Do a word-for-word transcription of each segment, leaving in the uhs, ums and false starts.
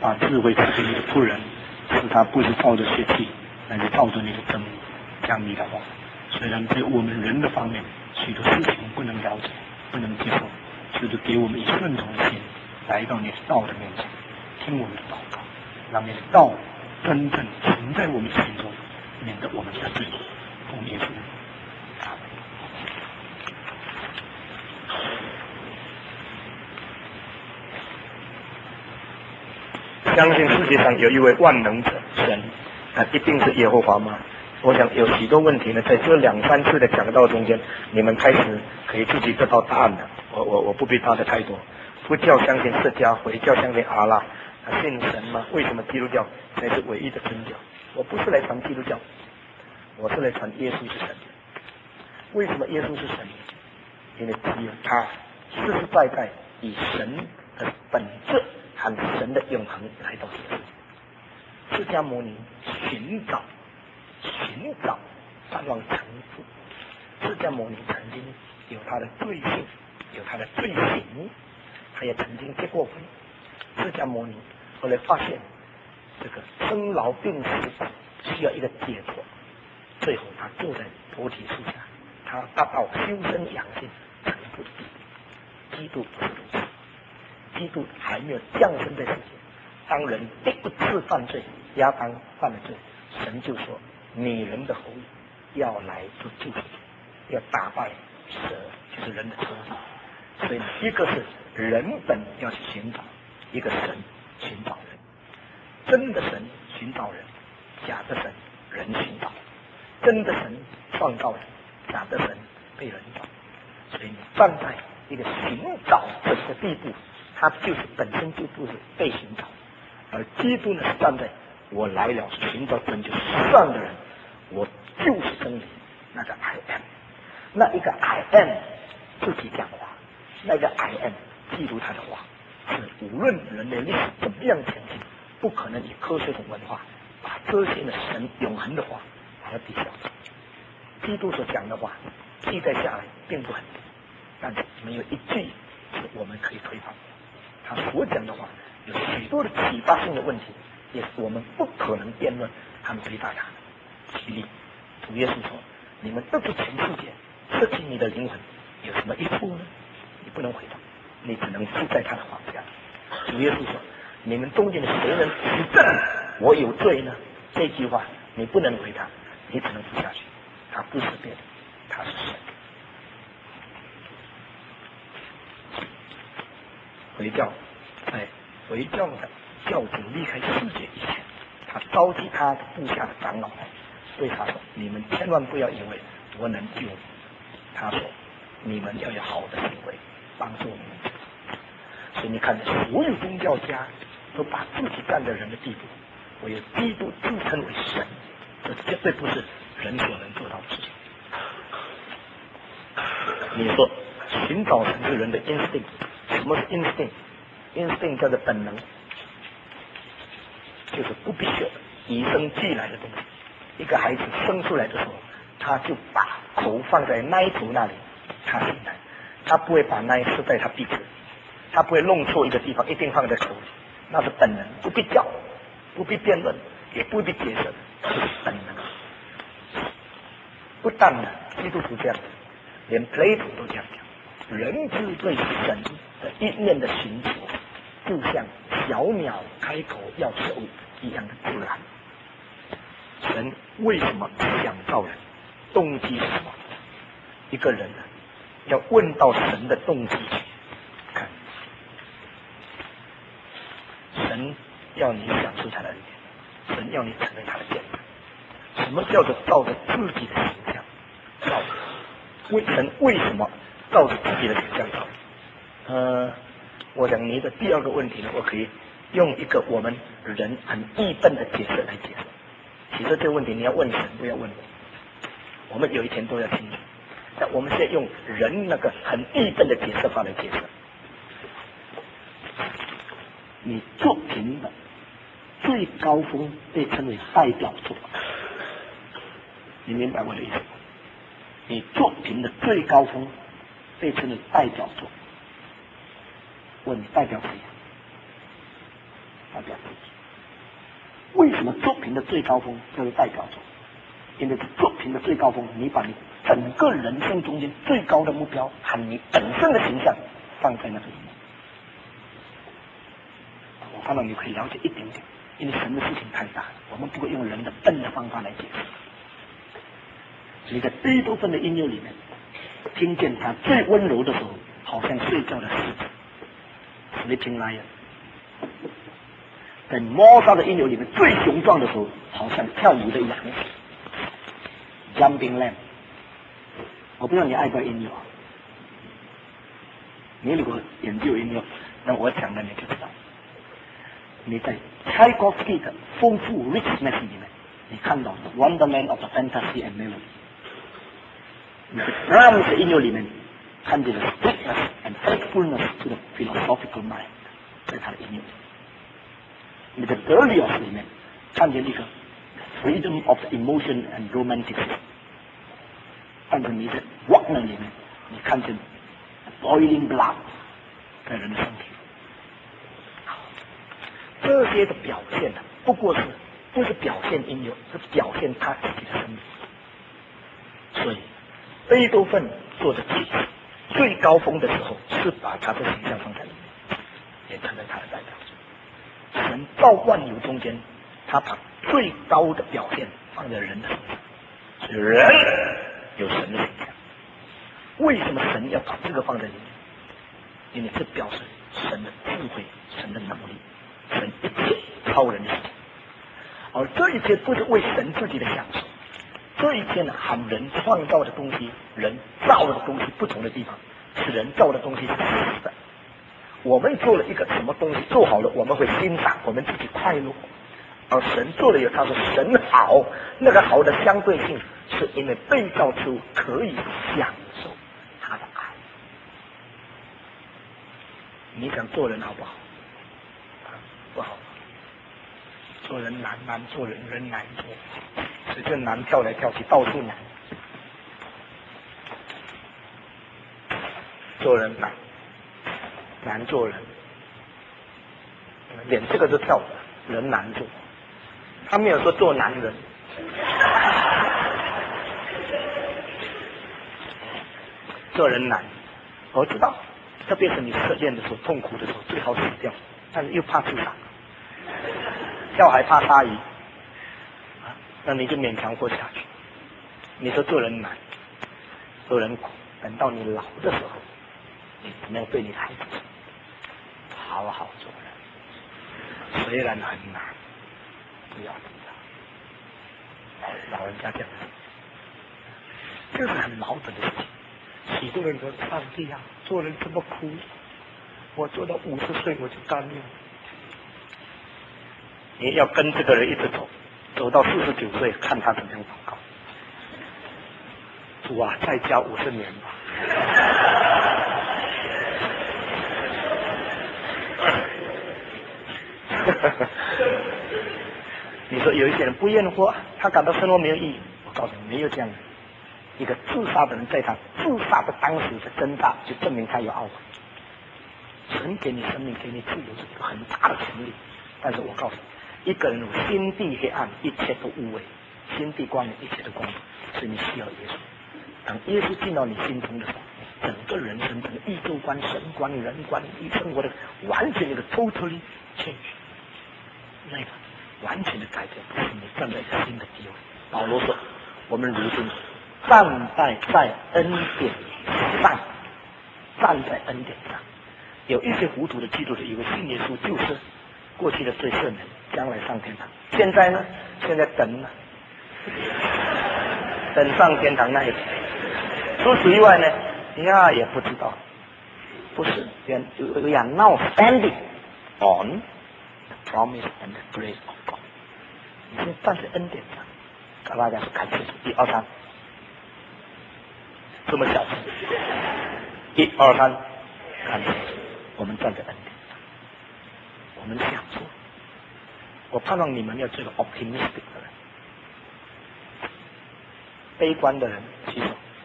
把智慧赐给你的仆人，使他不是照着血气，乃是照着你的真理讲你的话。虽然在我们人的方面许多事情不能了解，不能接受，就是给我们以顺从的心来到你的道的面前，听我们的祷告，让你的道真正存在我们心中，免得我们得罪奉耶稣。相信世界上有一位万能者神，那一定是耶和华吗？我想有许多问题呢，在这两三次的讲道中间，你们开始可以自己得到答案了。我我我不必答的太多。佛教相信释迦，回教相信阿拉，信神吗？为什么基督教才是唯一的真教？我不是来传基督教，我是来传耶稣是神。为什么耶稣是神？因为只有他实实在在以神的本质和神的永恒来到这个世界。释迦牟尼寻找寻找盼望成父。释迦牟尼曾经有他的罪性，有他的罪行，他也曾经结过婚。释迦牟尼后来发现这个生老病死需要一个解脱，最后他坐在菩提树下，他达到修身养性成佛的地步。基督不是如此，基督还没有降生在世界。当人第一次犯罪，亚当犯了罪，神就说女人的后裔要来做救赎主，要打败蛇，就是人的仇敌。所以一个是人本要去寻找，一个神寻找人。真的神寻找人，假的神人寻找。真的神创造人，假的神被人找。所以你站在一个寻找者的地步，他就是本身就不是被寻找。而基督呢是站在我来了寻找拯救世上的人，我就是真理，那个 I am， 那一个 I am 自己讲话，那个 I am 记住他的话，是无论人类历史怎么样前进，不可能以科学的文化把这些的神永恒的话把它抵消。基督所讲的话记载下来并不很多，但是没有一句是我们可以推翻。他所讲的话有许多的启发性的问题，也是我们不可能辩论和回答他的。举例，主耶稣说：“你们得着全世界，失去你的灵魂，有什么益处呢？”你不能回答，你只能住在他的房下。主耶稣说：“你们中间的谁能指证我有罪呢？”这句话你不能回答，你只能读下去。他不是别的，他是神。回教在回教的教主离开世界以前，他召集他的部下的长老，对他说：“你们千万不要以为我能救你。”他说：“你们要有好的行为帮助你们。”所以你看，所有宗教家都把自己站在人的地步，唯有基督自称为神，这绝对不是人所能做到的事情。你说寻找神是人的 instinct， 什么是 instinct？instinct 叫做本能，就是不必须与生俱来的东西。一个孩子生出来的时候，他就把口放在奶头那里，他醒来，他不会把奶塞在他鼻子，他不会弄错一个地方，一定放在口里，那是本能，不必教，不必辩论，也不必解释，就是本能。不但呢，基督徒这样的，连 Plato 都这样讲，人之对神的一念的寻求，就像小鸟开口要食物一样的自然。神为什么想造人？动机是什么？一个人呢，要问到神的动机去看，神要你享受他的恩典，神要你成为他的见证。什么叫做照着自己的形象造人？为神为什么照着自己的形象造人？呃，我想你的第二个问题呢，我可以用一个我们人很易笨的解释来解释。其实这个问题你要问神，不要问我。我们有一天都要清楚，但我们现在用人那个很易笨的解释法来解释。你作品的最高峰被称为代表作，你明白我的意思吗？你作品的最高峰被称为代表作，问你代表谁？ 代表自己。为什么作品的最高峰就是代表作？因为作品的最高峰，你把你整个人生中间最高的目标和你本身的形象放在那个里面。我看到你可以了解一点点，因为神的事情太大了，我们不会用人的笨的方法来解释。你在贝多芬的音乐里面听见他最温柔的时候，好像睡觉的狮子 sleeping lion； 在莫扎的音乐里面最雄壮的时候，好像跳舞的羊 jumping lamb。 我不知道你爱不爱音乐，你如果研究音乐，那我讲的你就知道。你在柴可夫斯基的丰富 richness 里面，你看到 wonderland of the fantasy and melody。你在 Brahms 的音乐里面看见了 strictness and faithfulness to the philosophical mind， 在他的音乐里。你在 Berlioz 里面看见一个 freedom of the emotion and romanticism， 但是你在 Wagner 里面你看见 boiling blood 在人的身体。这些的表现呢，不过是不是表现音乐，是表现他自己的生命。所以贝多芬做的解释最高峰的时候，是把他的形象放在里面，也成为他的代表作。神造万有中间，他把最高的表现放在人的身上，所以人有神的形象。为什么神要把这个放在里面？因为这表示神的智慧，神的能力，神一切超人的事情。而这一切不是为神自己的享受，这一切呢，和人创造的东西，人造的东西不同的地方，是人造的东西是死的。我们做了一个什么东西做好了，我们会欣赏，我们自己快乐。而神做了以后，他说神好，那个好的相对性，是因为被造之物可以享受他的爱。你想做人好不好？不好。做人难，难做人，人难做，所以这难跳来跳去，到处难。做人难，难做人，连这个都跳了，人难做。他没有说做男人。做人难，我知道，特别是你失恋的时候、痛苦的时候，最好死掉，但是又怕自杀。跳还怕鲨鱼，啊，那你就勉强活下去。你说做人难，做人苦，等到你老的时候，你怎么样对你的孩子说？好好做人，虽然很难，不要自杀。老人家这样，这是很矛盾的事情。许多人说：“上帝啊，做人这么苦，我做到五十岁我就甘愿。”你要跟这个人一直走，走到四十九岁，看他怎么样祷告。主啊，再加五十年吧。你说有一些人不愿活，他感到生活没有意义。我告诉你，没有这样的。一个自杀的人，在他自杀的当时的挣扎，就证明他有懊悔。神给你生命，给你自由是一个很大的权利，但是我告诉你。一个人心地黑暗，一切都无为；心地光明，一切都光明。所以你需要耶稣。当耶稣进到你心中的时候，整个人生、整个宇宙观、神观、人观、你生活的完全一个 totally change， 那个完全的改变，不是你站在一个新的地位。保罗说：“我们如今站在在恩典上，站在恩典上。”有一些糊涂的基督徒以为信耶稣就是过去的罪赦免，将来上天堂。现在呢？现在等呢，等上天堂那一天。除此以外呢，呀也不知道。不是 ，we are now standing on the promise and the grace of God。你现在站在恩典上，跟大家说看清楚，一二三，这么小声，一二三，看清楚，我们站在恩典上，我们享受。我盼望你们要做个 optimistic 的人，悲观的人举手，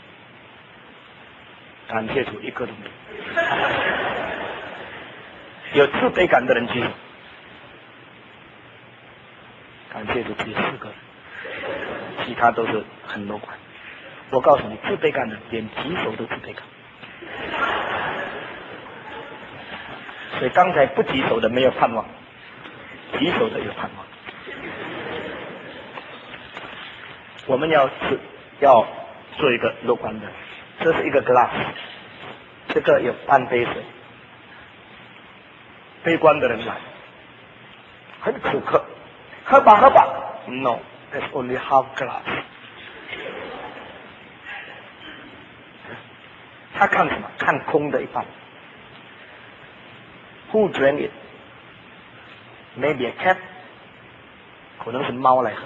感谢主一个都没有。有自卑感的人举手， 感谢主只有四个人，其他都是很乐观。我告诉你，自卑感的连棘手都自卑感。所以刚才不棘手的没有盼望，棘手的有盼望。我们要是要做一个乐观的，这是一个 glass， 这个有半杯水。悲观的人来，很口渴，喝吧喝吧 ，no， that's only half glass。他看什么？看空的一半。Who drank it? Maybe a cat， 可能是猫来喝，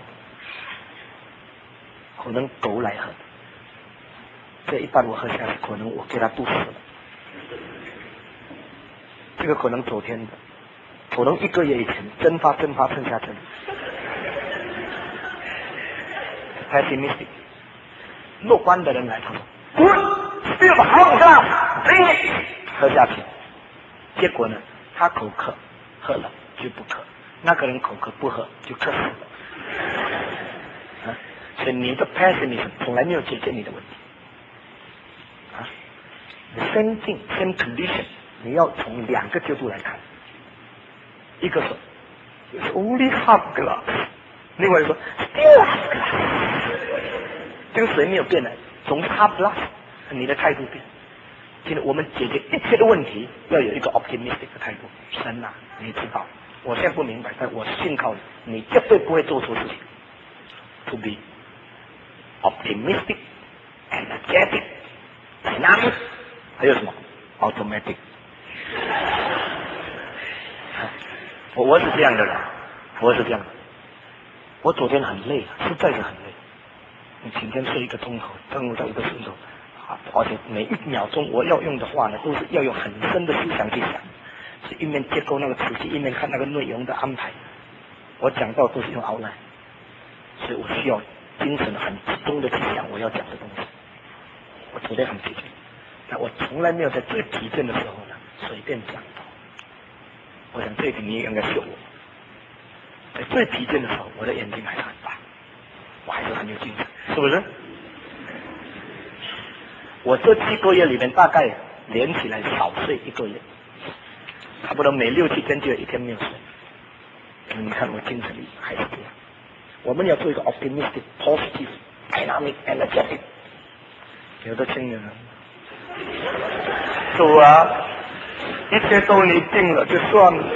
可能狗来喝。这一半我喝下去，可能我给他肚死了。这个可能昨天的，可能一个月以前蒸发蒸发剩下这里。Pessimistic， 乐观的人来，他说 ，Good, still half glass, drink it， 喝下去。结果呢，他口渴，喝了就不渴；那个人口渴不喝就渴死了。啊，所以你的 pessimism 从来没有解决你的问题。啊 ，the same thing, same condition。你要从两个角度来看，一个说 It's only half glass， 另外说 Still half glass， 这个水没有变的，总是 half glass， 你的态度变。现在我们解决一切的问题要有一个 optimistic 的态度。神啊，你知道，我现在不明白，但我信靠你，你绝对不会做错事情。To be optimistic, energetic, dynamic， 还有什么 automatic。我我是这样的人，我是这样的。我昨天很累，实在是很累。你今天睡一个钟头，登录到一个钟头，啊，而且每一秒钟我要用的话呢，都是要用很深的思想去想，是一面接构那个词句，一面看那个内容的安排。我讲到都是用 outline， 所以我需要精神很集中的去想我要讲的东西。我昨天很疲倦，但我从来没有在最疲倦的时候呢随便讲到。我想这一点你也应该学我。在最疲倦的时候，我的眼睛还是很大，我还是很有精神，是不是？我这七个月里面大概连起来少睡一个月，差不多每六七天就有一天没有睡。你看我精神力还是这样。我们要做一个 optimistic, positive, dynamic, energetic。有的青年人，主啊，一切都你定了就算了。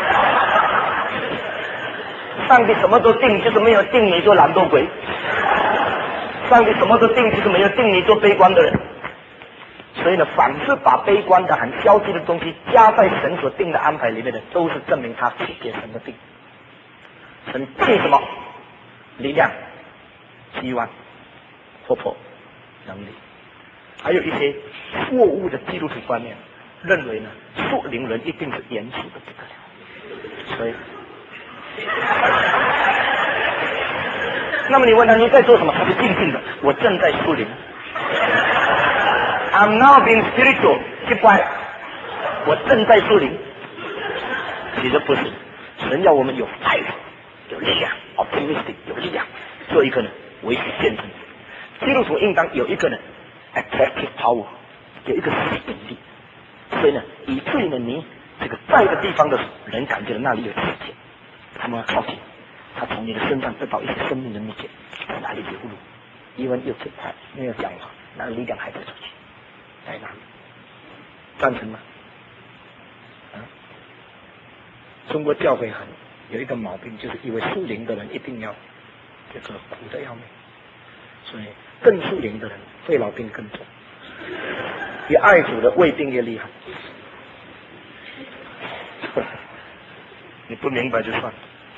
上帝什么都定，就是没有定你做懒惰鬼。上帝什么都定，就是没有定你做悲观的人。所以呢，凡是把悲观的、很消极的东西加在神所定的安排里面的，都是证明他体贴神的定。神定什么？力量、希望、活泼、能力。还有一些错误的基督徒观念，认为呢，属灵人一定是严肃的不得了。所以，那么你问他你在做什么？他就静静的，我正在属灵。I'm now being spiritual， 就乖，我正在属灵。其实不是，神要我们有 fire， 有力量 ，optimistic 有力量，做一个呢维持现实。基督徒应当有一个呢 attractive power， 有一个吸引力。所以呢，以至于呢，你这个在一个地方的人感觉到那里有世界，他们要靠近，他从你的身上得到一些生命的秘诀，在哪里流露，因为有这块没有讲话，那个力量还在出去，在哪里？赞成吗？啊？中国教会很有一个毛病，就是以为属灵的人一定要这个苦的要命，所以更属灵的人肺痨病更重，越爱主的胃病越厉害。你不明白就算了，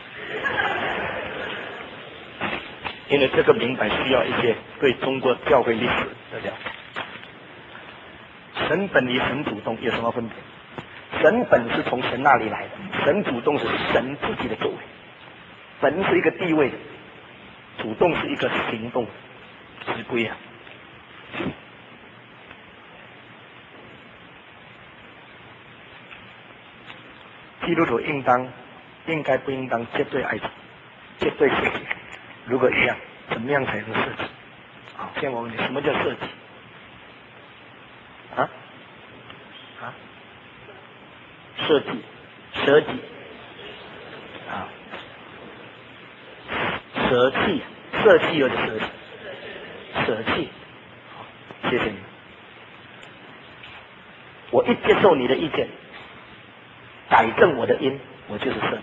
因为这个明白需要一些对中国教会历史的了解。神本与神主动有什么分别？神本是从神那里来的，神主动是神自己的作为。本是一个地位，主动是一个行动，是不一样。基督徒应当应该不应当绝对爱主？ 绝对设计。如果一样，怎么样才能设计？好，现在我问你，什么叫设计？啊？啊？设计，舍己，啊，舍弃，舍弃又是舍弃，舍弃。好，谢谢你。我一接受你的意见，改正我的因，我就是设计。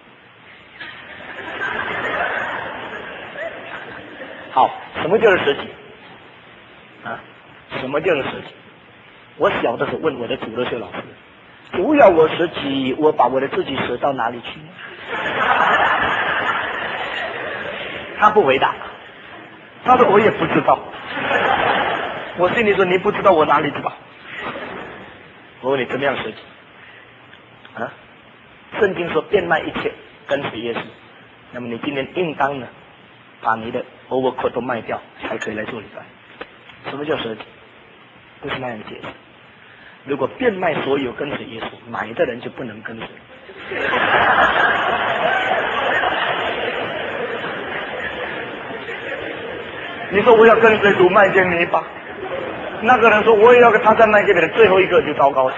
好，什么叫做舍己？啊，什么叫做舍己？我小的时候问我的主乐修老师，不要我舍己，我把我的自己舍到哪里去？他不回答，他说我也不知道。我心里说你不知道，我哪里知道？我问你怎么样舍己？啊，圣经说变卖一切跟随耶稣，那么你今天应当呢，把你的 overcoat 都卖掉，才可以来做礼拜。什么叫舍己？不是那样解释。如果变卖所有跟随耶稣，买的人就不能跟随。你说我要跟随主卖件泥巴，那个人说我也要跟他再卖给别人，最后一个就糟糕了，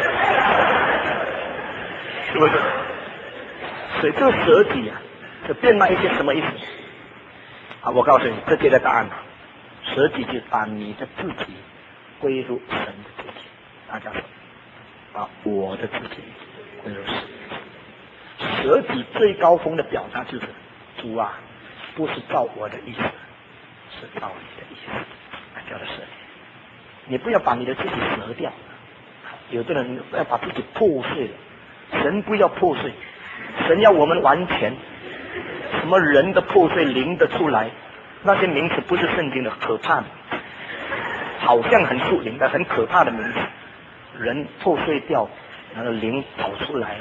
是不是？所以这个舍己啊，这变卖一些什么意思？啊，我告诉你，这就的答案啊，舍己就是把你的自己归入神的自己，那叫什么？把我的自己归入神。舍己最高峰的表达就是，主啊，不是照我的意思，是照你的意思，那叫做舍己。你不要把你的自己舍掉，有的人要把自己破碎了，神不要破碎，神要我们完全。什么人的破碎灵的出来，那些名词不是圣经的，可怕的，好像很属灵的很可怕的名词。人破碎掉，然后灵跑出来了，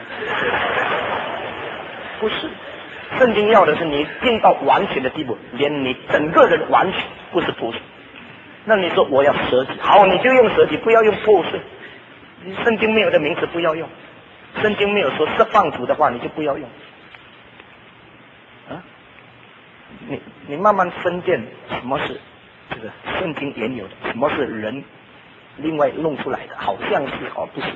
不是。圣经要的是你进到完全的地步，连你整个人完全不是破碎。那你说我要舍己，好，你就用舍己，不要用破碎。圣经没有的名词不要用，圣经没有说释放主的话，你就不要用。啊，你你慢慢分辨什么是这个圣经原有的，什么是人另外弄出来的，好像是哦，不是。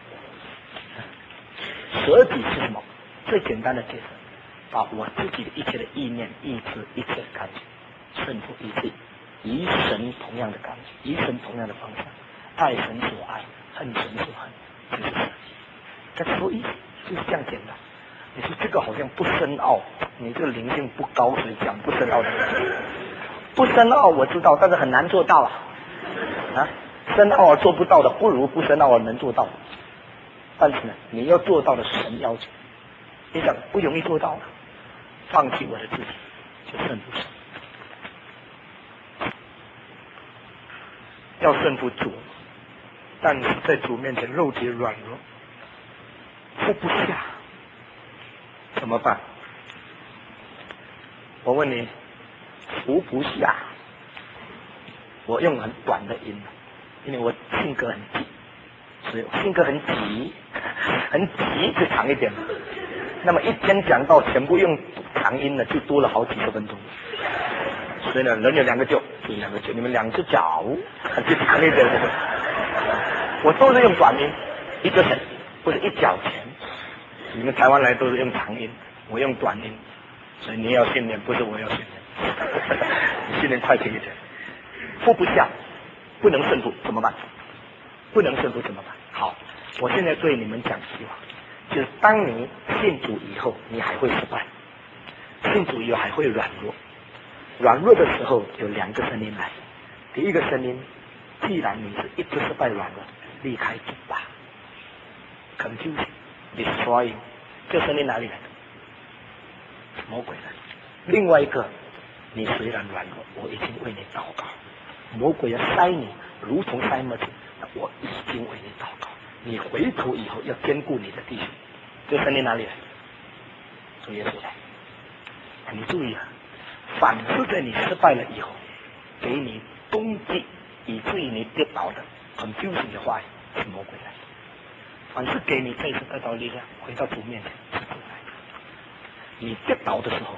舍己是什么？最简单的解释，把我自己的一切的意念、意志、一切的感觉，顺服一切，以神同样的感觉，以神同样的方向，爱神所爱，恨神所恨，就是舍己。这所以就是这样简单。你说这个好像不深奥，你这个灵性不高，所以讲不深奥的。不深奥我知道，但是很难做到啊！啊，深奥而做不到的，不如不深奥而能做到。但是呢，你要做到的神要求，你想不容易做到了，放弃我的自己，就胜负神。要胜负主，但是在主面前肉体软弱，服不下。怎么办？我问你，服不下，我用很短的音，因为我性格很急，所以性格很急，很急就长一点。那么一天讲到全部用长音呢，就多了好几十分钟。所以呢，人有两个脚，就两个脚，你们两只脚就长一点。我都是用短音，一个前，或者一脚前。你们台湾来都是用长音，我用短音，所以你要训练，不是我要训练。你训练快一点，服不下，不能胜负怎么办？不能胜负怎么办？好，我现在对你们讲一句话，就是当你信主以后，你还会失败；信主以后还会软弱。软弱的时候有两个声音来，第一个声音，既然你是一直失败软弱，离开主吧 ，confusion。destroying， 这声音哪里来的？魔鬼的。另外一个，你虽然软弱，我已经为你祷告。魔鬼要塞你，如同塞麦子，我已经为你祷告。你回头以后要兼顾你的弟兄。这声音哪里来？从耶稣来。你注意啊，凡是在你失败了以后，给你攻击，以至于你跌倒的 confusion 的话语，是魔鬼来。凡是给你这次得到力量，回到主面前是主来的。你跌倒的时候，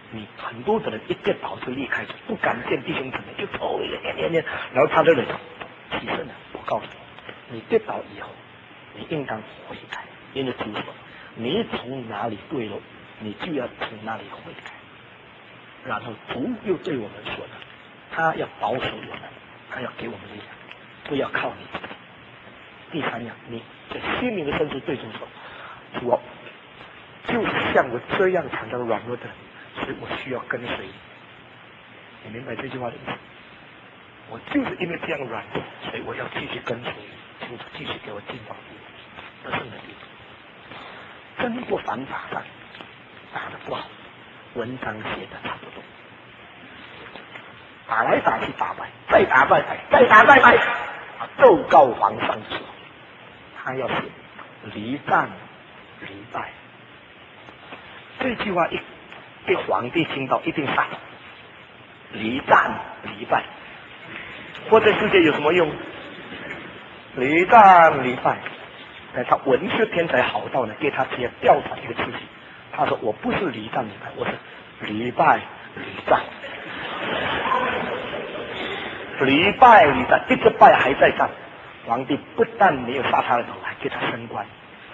你很多的人一跌倒就离开，就不敢见弟兄姊妹，就走念念念念，然后他就来起身了。我告诉你，你跌倒以后，你应当悔改，因为主说，你从哪里坠落，你就要从哪里悔改。然后主又对我们说呢，他要保守我们，他要给我们力量，不要靠你自己。第三样，你在心灵的深处对主说，主啊，就是像我这样常常软弱的人，所以我需要跟随你。你明白这句话的意思？我就是因为这样软弱，所以我要继续跟随你，请主继续给我进宝得胜的力量。争过反打仗，打得不好，文章写的差不多，打来打去打败，再打再败，再打再败，啊，奏告皇上说，他要写离战离败。这句话一被皇帝听到，一定傻了。离战离败，活在世界有什么用？离战离败，哎，他文学天才好到呢，给他直接调转一个词语。他说：“我不是离战离败，我是离败离战。离败离战，一个败还在战。皇帝不但没有杀他的头，还给他升官。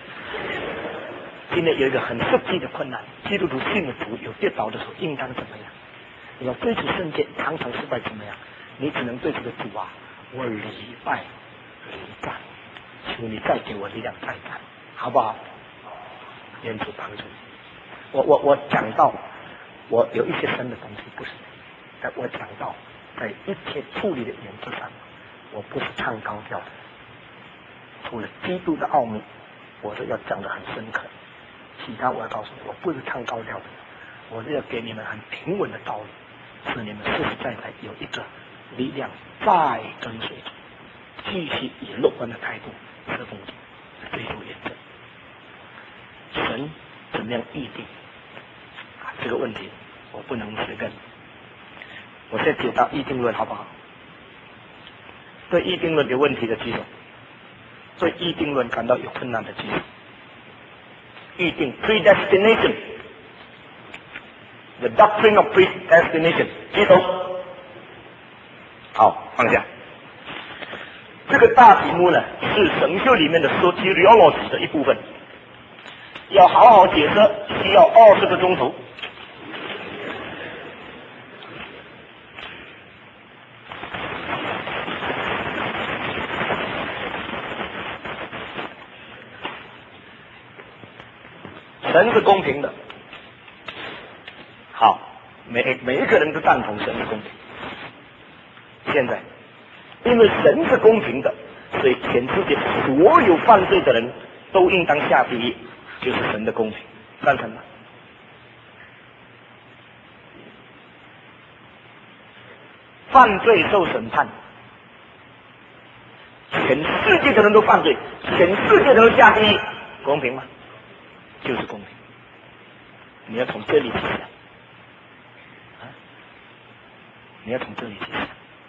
今天有一个很实际的困难，基督徒信了主有跌倒的时候，应当怎么样？你要追求圣洁，常常失败怎么样？你只能对这个主啊，我离败离战，求你再给我力量再战，好不好？愿主帮助你。我我我讲到，我有一些深的东西不是，但我讲到在一切处理的原则上，我不是唱高调的。除了基督的奥秘，我是要讲得很深刻。其他我要告诉你，我不是唱高调的，我是要给你们很平稳的道理，使你们实实在在有一个力量再跟随主，继续以乐观的态度侍奉主，追求原则。神怎么样预定啊？这个问题我不能随便。我现在解答预定论好不好？对预定论有问题的举手，对预定论感到有困难的举手。预定 predestination， the doctrine of predestination， 举手。好，放下。这个大题目呢，是神学里面的 soteriology 的一部分，要好好解释，需要二十个钟头。神是公平的，好，每每一个人都赞同神是公平。现在，因为神是公平的，所以全世界所有犯罪的人都应当下地狱，就是神的公平，赞成吗？犯罪受审判，全世界的人都犯罪，全世界的人都下地狱，公平吗？就是公平。你要从这里去想，啊，你要从这里去想。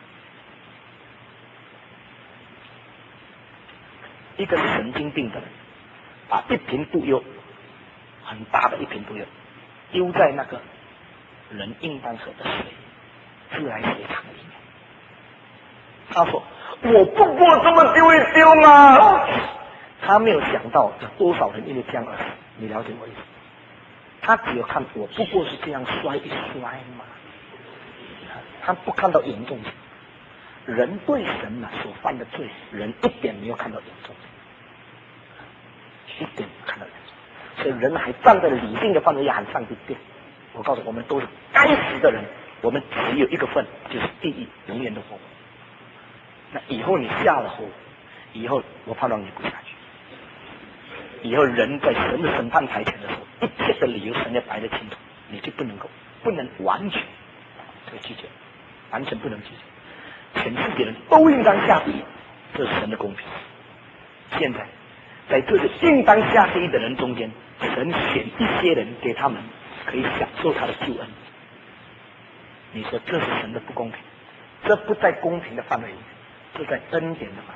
一个神经病的人，把一瓶毒药，很大的一瓶毒药，丢在那个人应当喝的水自来水厂里面。他说：“我不过这么丢一丢嘛。”他没有想到有多少人因为这样而死，你了解我意思？他只有看我不过是这样摔一摔嘛，他不看到严重性。人对神呢、啊、所犯的罪，人一点没有看到严重性，一点没有看到严重，所以人还站在理性的范围喊上帝对。我告诉我们都是该死的人，我们只有一个份，就是地狱永远的火。那以后你下了火，以后我盼望你不下去。以后人在神的审判台前的时候，一切的理由神要摆得清楚，你就不能够不能完全这个拒绝，完全不能拒绝。全世界人都应当下地狱，这是神的公平。现在在这个应当下地狱的人中间，神选一些人给他们可以享受他的救恩。你说这是神的不公平？这不在公平的范围里面，这在恩典的范围。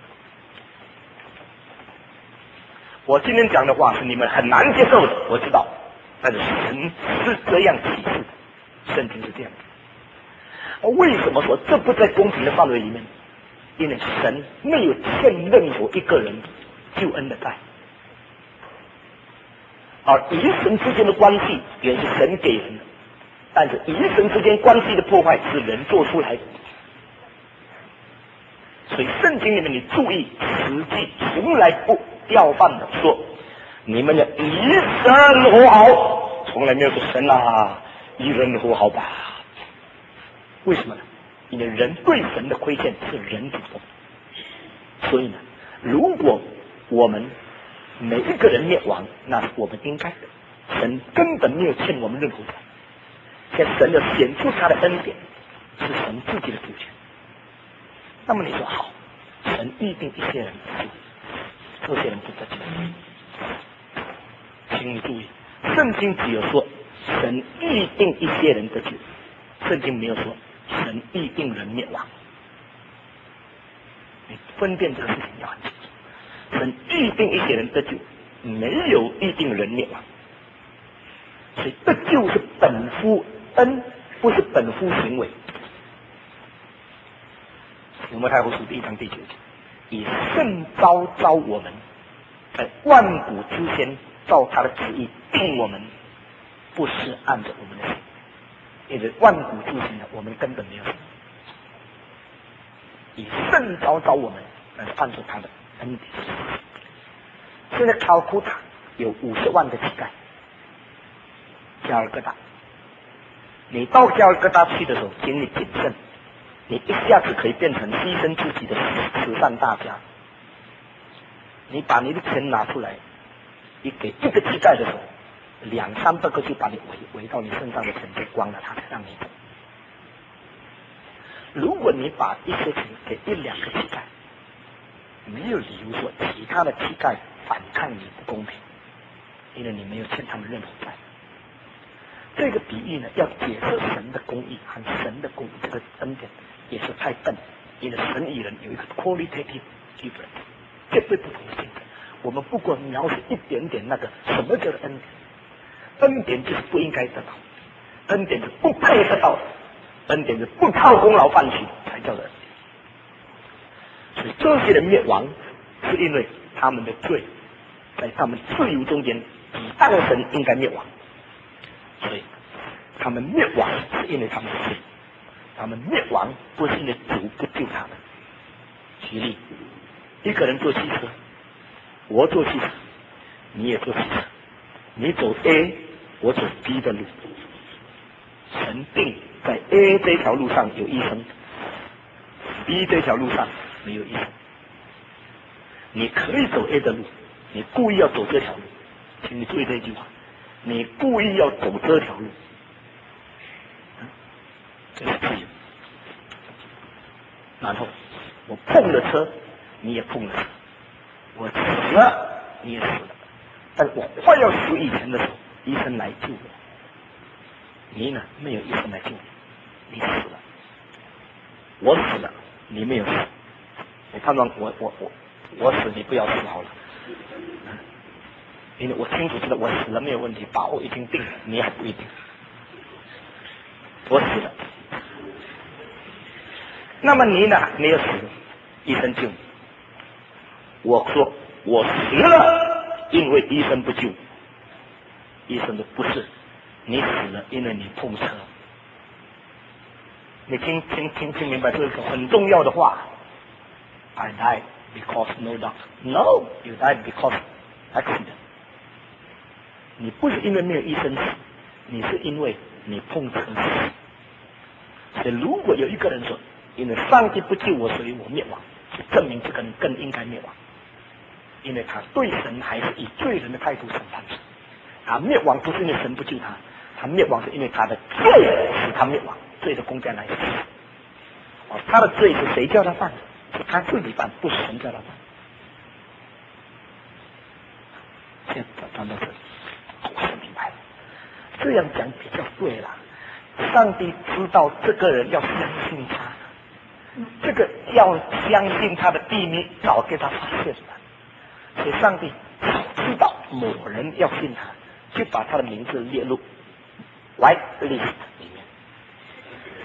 我今天讲的话是你们很难接受的，我知道，但是神是这样启示的。 圣经是这样的。为什么说这不在公平的范围里面？因为神没有欠任何一个人救恩的债，而与神之间的关系也是神给人的，但是与神之间关系的破坏是人做出来的。所以圣经里面你注意，实际从来不调换的说你们要以神和好，从来没有说神啊以人和好吧。为什么呢？因为人对神的亏欠是人主动，所以呢，如果我们每一个人灭亡，那是我们应该的，神根本没有欠我们任何债。现在神要显出他的恩典，是神自己的主权。那么你说好，神预定一些人得救，这些人不得救。请你注意，圣经只有说神预定一些人得救，圣经没有说神预定人灭亡。你分辨这个事情要很清楚，神预定一些人得救，没有预定人灭亡。所以得救是本乎恩，不是本乎行为。提摩太后书第一章第九节，以圣召召我们，在万古之前照他的旨意定我们，不是按照我们的行为，因为万古之前的我们根本没有什么。以圣召召我们，那是按照他的恩典。现在考库塔有五十万个乞丐，加尔各答，你到加尔各答去的时候，请你谨慎。你一下子可以变成牺牲自己的慈善大家。你把你的钱拿出来，你给一个乞丐的时候，两三百个就把你围围到你身上的钱就光了，他才让你走。如果你把一些钱给一两个乞丐，没有理由说其他的乞丐反抗你不公平，因为你没有欠他们任何债。这个比喻呢，要解释神的公义和神的公义这个恩典也是太笨，因为神与人有一个 qualitative difference， 绝对不同的见证。我们不过描述一点点那个什么叫做恩典，恩典就是不应该得到，恩典是不配得到的，恩典是不靠功劳换取才叫做恩典。所以这些人灭亡，是因为他们的罪在他们自由中间抵挡神应该灭亡。所以他们灭亡是因为他们的罪，他们灭亡不是因为主不救他们。举例，一个人坐汽车，我坐汽车，你也坐汽车，你走 A， 我走 B 的路，神定在 A 这条路上有医生， B 这条路上没有医生。你可以走 A 的路，你故意要走这条路，请你注意这一句话，你故意要走这条路，嗯、这是自由。然后我碰了车，你也碰了车，我死了，你也死了。但我快要死以前的时候，医生来救我，你呢没有医生来救你，你死了。我死了，你没有死。我判断我我我我死，你不要死好了。嗯因为我清楚知道我死了没有问题，把我已经定了，你还不一定。我死了，那么你呢？没有死，医生救你。我说我死了，因为医生不救。医生说不是，你死了，因为你碰车。你听听听听明白这个很重要的话。I died because no doctor. No, you died because accident. 你不是因为没有医生死，你是因为你碰车死。所以如果有一个人说，因为上帝不救我，所以我灭亡，就证明这个人更应该灭亡，因为他对神还是以罪人的态度审判神。他灭亡不是因为神不救他，他灭亡是因为他的罪使他灭亡，罪的公价来死。哦，他的罪是谁叫他犯的？是他自己犯，不是神叫他犯。现在讲到这里，我是明白了，这样讲比较对了。上帝知道这个人要相信他，这个要相信他的秘密早给他发现了，所以上帝知道某人要信他，就把他的名字列入 white list 里面，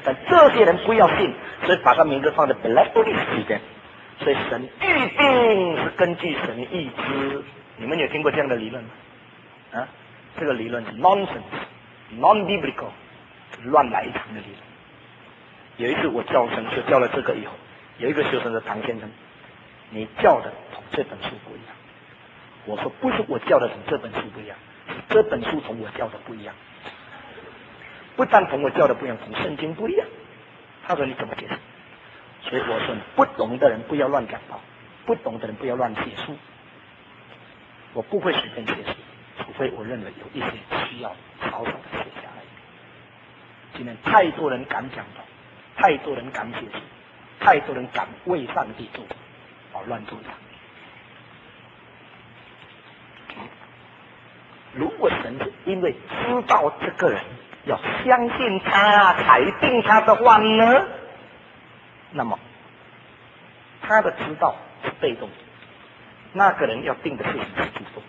但这些人不要信，所以把他名字放在 blacklist 里边。所以神预定是根据神的意志。你们有听过这样的理论吗？啊，这个理论是 nonsense、non-biblical， 乱来一场的理论。有一次我教神学教了这个以后，有一个学生的唐先生，你教的同这本书不一样。我说不是我教的同这本书不一样，是这本书同我教的不一样。不但同我教的不一样，同圣经不一样。他说你怎么解释？所以我说不懂的人不要乱讲道，不懂的人不要乱写书。我不会随便写书，除非我认为有一些需要少少的写下来。今天太多人敢讲道，太多人敢写书，太多人敢为上帝做，哦，乱做一场。如果神是因为知道这个人要相信他才定他的话呢，那么他的知道是被动的，那个人要定的事情是主动。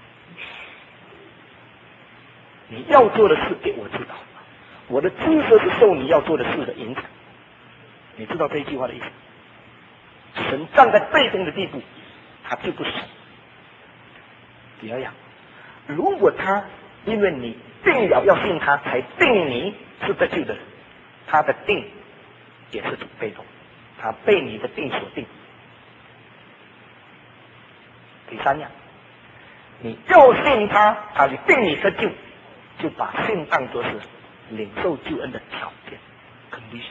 你要做的事给我知道，我的知识是受你要做的事的影响。你知道这一句话的意思？神站在被动的地步，他就不是神。第二样，如果他因为你定了要信他才定你是得救的人，他的定也是被动，他被你的定所定。第三样，你要信他，他就定你得救，就把信当作是领受救恩的条件 condition。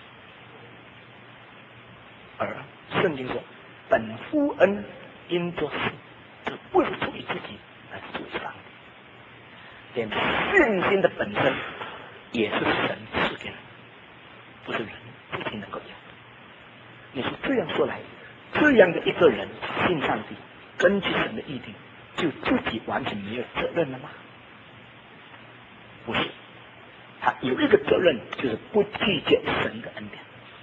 而圣经说本乎恩因着信，这不是出于自己，而是出于上帝。连信心的本身也是神赐给人，不是人自己能够有。你是这样说来，这样的一个人信上帝，根据神的意定，就自己完全没有责任了吗？不是，他有一个责任，就是不拒绝神的恩典。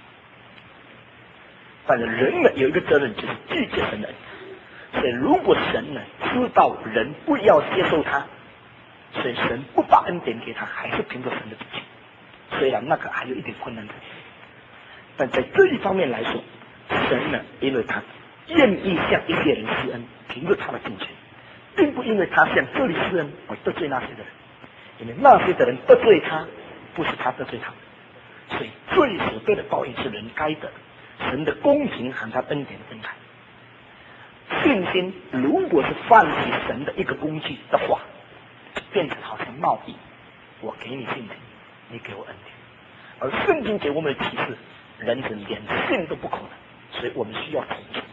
反正人呢有一个责任，就是拒绝神的恩典。所以如果神呢知道人不要接受他，所以神不把恩典给他，还是凭着神的主权。虽然那个还有一点困难的，但在这一方面来说，神呢因为他愿意向一些人施恩，凭着他的主权，并不因为他向这里施恩而得罪那些的人，因为那些的人得罪他，不是他得罪他们。所以罪所得的报应是人该得的，神的公平和他恩典的分开。信心如果是泛起神的一个工具的话，变成好像贸易，我给你信心，你给我恩典。而圣经给我们的启示，人是连信都不可能，所以我们需要从信。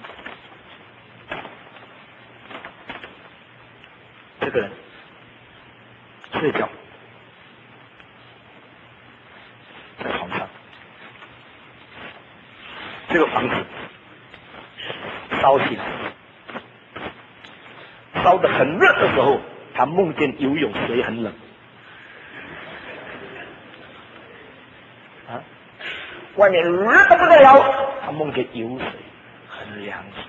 这个人睡觉在床上，这个房子烧起来，烧得很热的时候，他梦见游泳水很冷，啊，外面热得不得了，他梦见游水很凉爽。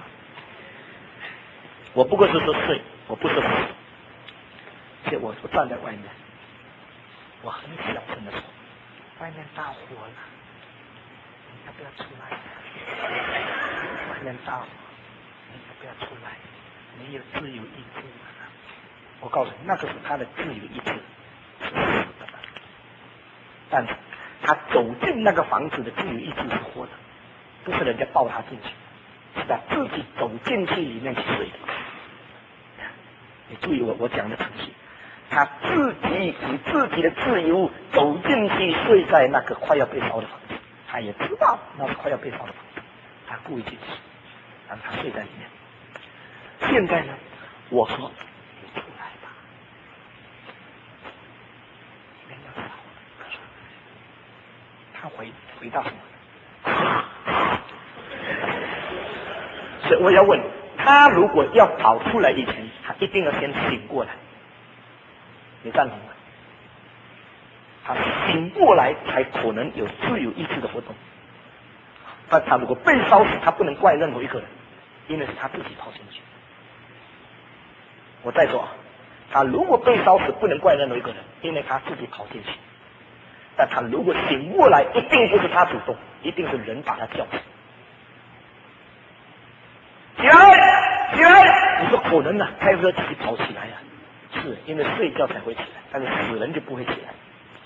我不过是说睡，我不是死，所以我我站在外面，我很小声的说，外面大火了，你要不要出来？外面大火，你要不要出来？你有自由意志吗？我告诉你，那个是他的自由意志是死的，但是他走进那个房子的自由意志是活的，不是人家抱他进去，是他自己走进去里面去睡的。你注意我我讲的程序，他自己以自己的自由走进去睡在那个快要被烧的房子，他也知道那是快要被烧的房子，他故意进去，让他睡在里面。现在呢，我说你出来吧，里面要烧了。他回回答什么？所以我要问他，如果要跑出来以前，他一定要先醒过来。你赞同吗？他醒过来才可能有自由意志的活动。但他如果被烧死，他不能怪任何一个人，因为是他自己跑进去。我再说，他如果被烧死，不能怪任何一个人，因为他自己跑进去。 但他如果醒过来，一定不是他主动，一定是人把他叫醒。起来，起来！你说可能呢、啊？开车起跑起来呀、啊，是因为睡觉才会起来，但是死人就不会起来。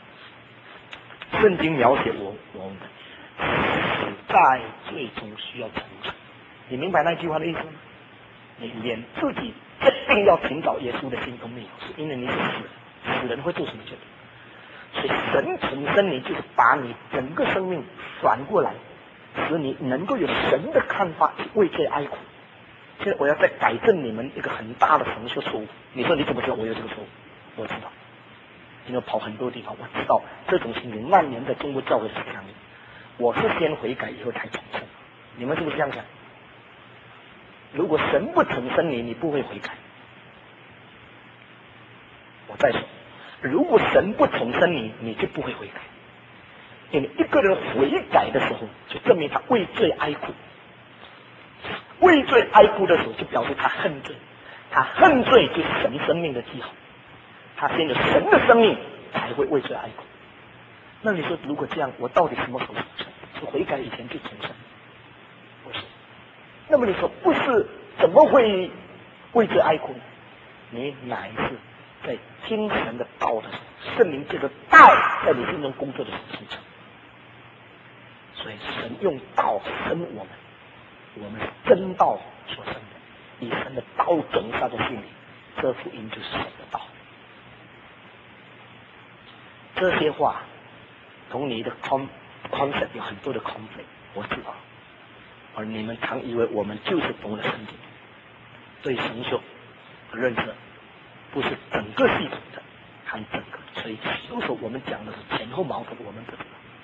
圣经描写我我们死在最终需要重生，你明白那句话的意思吗？你连自己一定要寻找耶稣的心都没有，是因为你是死人，死人会做什么决定？所以神重生你，就是把你整个生命转过来，使你能够有神的看法，为罪哀苦。现在我要再改正你们一个很大的神学错误。你说你怎么知道我有这个错误？我知道，因为跑很多地方，我知道这种情形万年在中国教会是这样的。我是先悔改以后才重生，你们是不是这样想？如果神不重生你，你不会悔改。我再说，如果神不重生你，你就不会悔改。因为一个人悔改的时候，就证明他为罪哀苦。为罪哀哭的时候，就表示他恨罪，他恨罪就是神生命的记号，他先有神的生命，才会为罪哀哭。那你说，如果这样，我到底什么时候重生？是悔改以前就重生？不是。那么你说不是，怎么会为罪哀哭呢？你乃是在听神的道的时候，圣灵这个道在你心中工作的时候形成。所以神用道生我们。我们是真道所生的，以神的道种下的心里，这福音就是神的道。这些话同你的 concept 有很多的 conflict， 我知道。而你们常以为我们就是懂了圣经，对神学的认识不是整个系统的，看整个。所以有时候我们讲的是前后矛盾，我们不知道。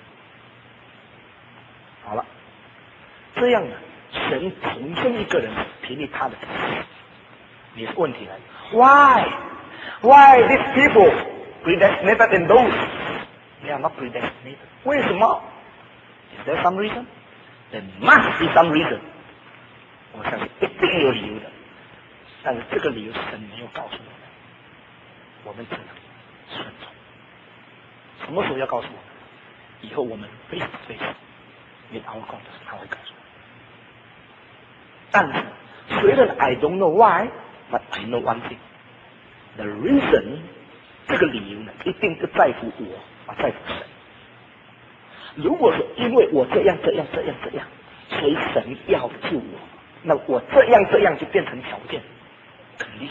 好了，这样呢？神重生一个人，凭借他的自信。你是问题来 ，Why? Why these people predestinated and those they are not predestinated? 为什么 ？Is there some reason? There must be some reason. 我相信一定有理由的，但是这个理由神没有告诉我们，我们只能顺从。什么时候要告诉我们？以后我们 face to face with our God 的时候，他会告诉我们。但是，虽然 I don't know why, but I know one thing. The reason， 这个理由呢，一定是在乎我，啊，在乎神。如果说因为我这样这样这样这样，所以神要救我，那我这样这样就变成条件，肯定。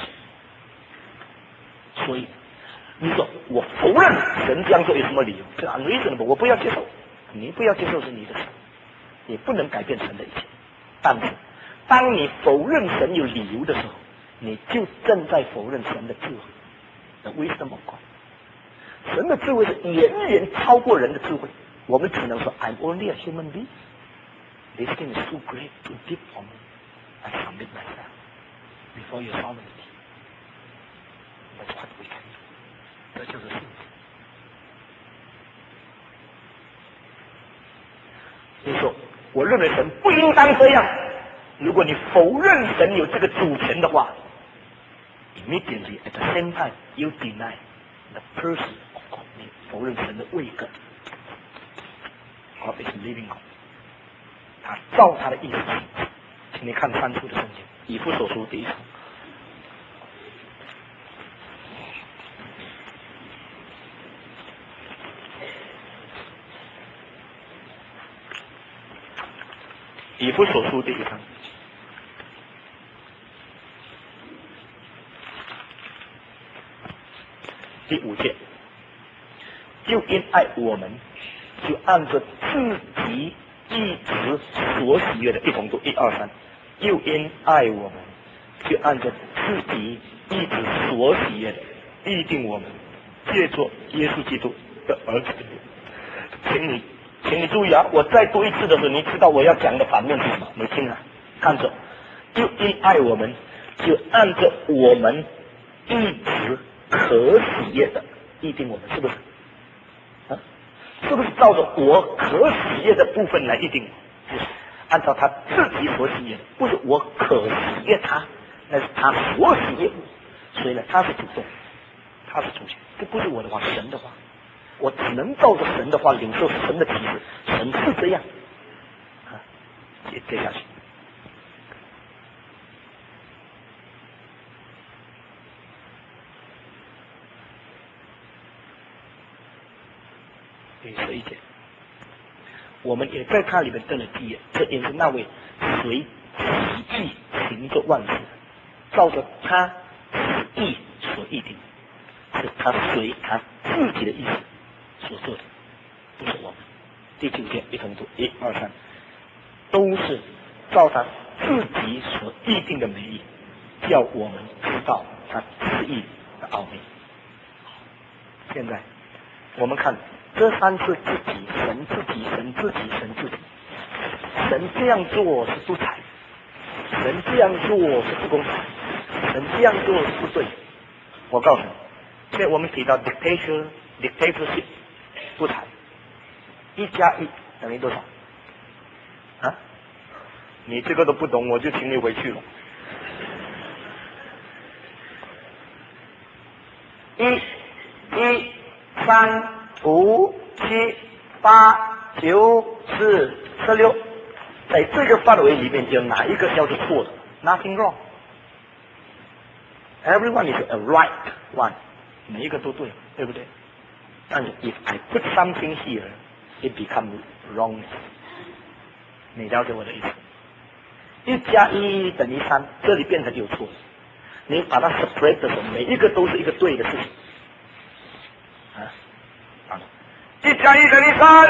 所以，你说我否认神这样做有什么理由？这 unreasonable， 我不要接受。你不要接受是你的事，你不能改变神的一切，但是。当你否认神有理由的时候，你就正在否认神的智慧。The wisdom of God， 神的智慧是远远超过人的智慧。我们只能说 I'm only a human being. This thing is too great, too deep for me. I submit myself before your sovereignty. That's what we can do. 这就是信心。你说，我认为神不应当这样。如果你否认神有这个主权的话 ，immediately at the same time you deny the person of God， 你否认神的位格。God is living God， 他照他的意思行。请你看三处的圣经，以弗所书第一章。以弗所书第一章。第五节，就因爱我们，就按着自己意志所喜悦的，一同读一二三。又因爱我们，就按着自己意志所喜悦的，预定我们借着耶稣基督的儿子。请你，请你注意啊！我再读一次的时候，你知道我要讲的反面是什么？你听啊，看着，就因爱我们，就按着我们意志可喜悦的预定我们，是不是？啊，是不是照着我可喜悦的部分来预定？不是，按照他自己所喜悦的，不是我可喜悦他，那是他所喜悦。所以呢，他是主动，他是主权，这不是我的话，神的话。 我只能照着神的话领受神的启示，神是这样。啊，接接下去。第十一节，我们也在他里面得了基业，这也是那位随实际行作万事，照着他旨意所预定，是他随他自己的意思所做的，不是我们。第九节一同读，一二三，都是照他自己所预定的美意，叫我们知道他旨意的奥秘。现在我们看这三次自己，神自己，神自己，神自己，神这样做是不才，神这样做是不公平，神这样做是不对。我告诉你，现在我们提到 dictator dictatorship 不才，一加一等于多少？啊？你这个都不懂，我就请你回去了。一、一、三。五、七、八、九、十、十六，在这个范围里面，就哪一个叫做错的 ？Nothing wrong. Everyone is a right one. 每一个都对，对不对？但是 if I put something here, it becomes wrong. 你了解我的意思？一加一等于三，这里变成有错。你把它 separate 的时候，每一个都是一个对的事情。啊。一加一等于三，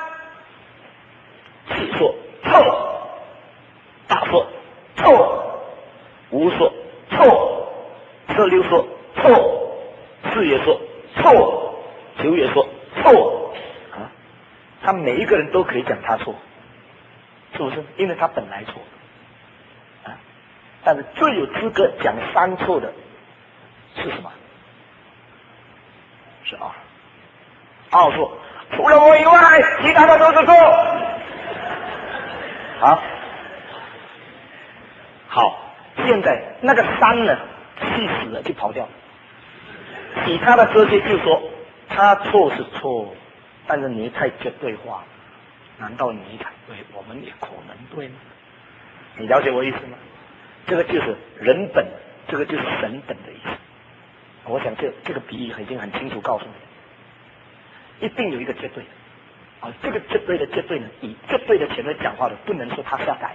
细说错，大说错，无说错，十六说错，四也说错，九也说错，啊，他每一个人都可以讲他错，是不是？因为他本来错，啊，但是最有资格讲三错的是什么？是二。二说，除了我以外，其他的都是错。好，好，现在那个三呢，气死了就跑掉了。其他的这些就说他错是错，但是你太绝对化，难道你才对？我们也可能对吗？你了解我意思吗？这个就是人本，这个就是神本的意思。我想这这个比喻已经很清楚告诉你。一定有一个绝对啊，这个绝对的绝对呢，以绝对的前面讲话的，不能说他瞎改，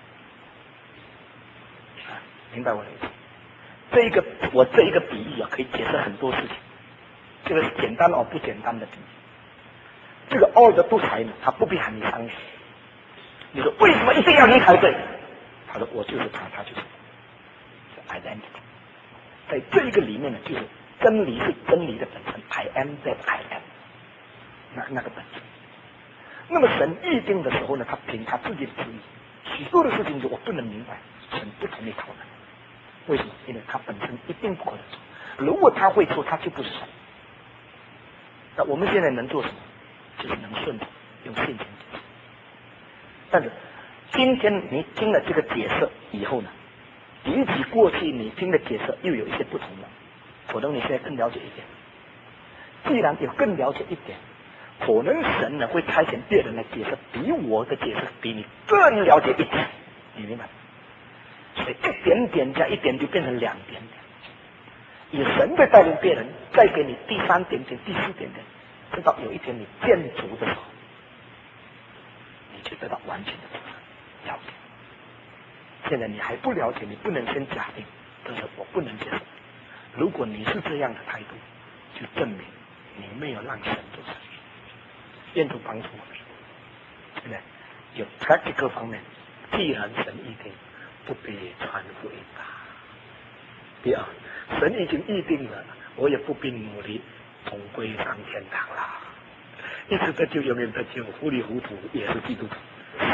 啊，明白我的意思？这一个我这一个比喻啊，可以解释很多事情。这个是简单而不简单的比喻。这个二的不才呢，他不必喊你相信。你说为什么一定要你才对？他说我就是他，他就是我 ，identity。在这个里面呢，就是真理是真理的本身 ，I am that I am。那那个本质。那么神预定的时候呢，他凭他自己的旨意，许多的事情我不能明白，神不同意讨论。为什么？因为他本身一定不可能错。如果他会错，他就不是神。那我们现在能做什么？就是能顺从，用信心解释。但是今天你听了这个解释以后呢，比起过去你听的解释又有一些不同了。可能你现在更了解一点。既然有更了解一点，可能神呢会差遣别人来解释，比我的解释比你更了解一点，你明白？所以一点点加一点就变成两点点，以神的带领别人，再给你第三点点、第四点点，直到有一天你见足的时候，你就得到完全的了解。现在你还不了解，你不能先假定，这是我不能接受。如果你是这样的态度，就证明你没有让神做事。愿主帮助我们。现在有 practical 方面，既然神预定，不必传福音吧。第二，神已经预定了，我也不必努力，总归上天堂啦。一直得救，永远得救，糊里糊涂也是基督徒。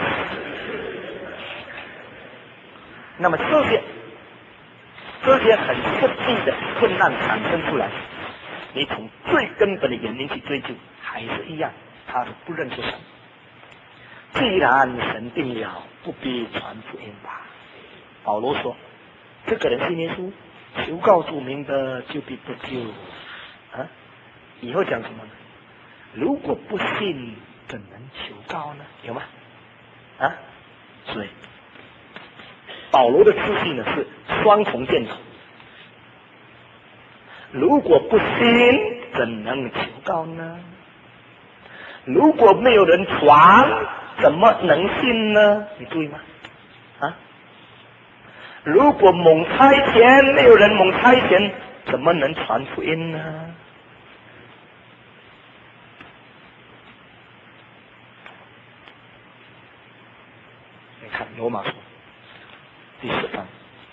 那么这些这些很实际的困难产生出来，你从最根本的原因去追究，还是一样，他是不认识神。既然神定了，不必传福音吧。保罗说，这个人信耶稣，求告主明的就必得救。啊，以后讲什么呢？ 如果不信，怎能求告呢？有吗？啊，所以保罗的自信呢是双重箭头。如果不信，怎能求告呢？如果没有人传，怎么能信呢？你注意吗？啊，如果蒙差遣，没有人蒙差遣，怎么能传福音呢？你看罗马书第十章，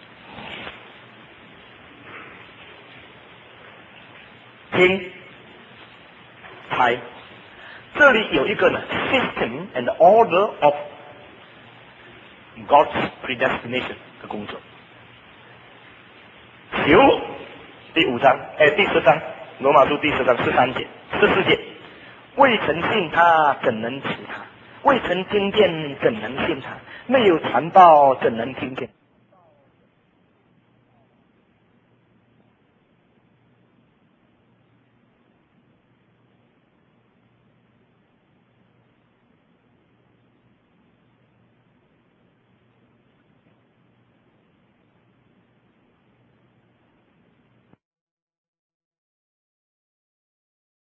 听，猜，这里有一个呢 system and order of God's predestination 的工作。求第五章，哎，第十章，罗马书第十章十三节、十四节，未曾信他，怎能求他？未曾听见，怎能信他？没有传道，怎能听见？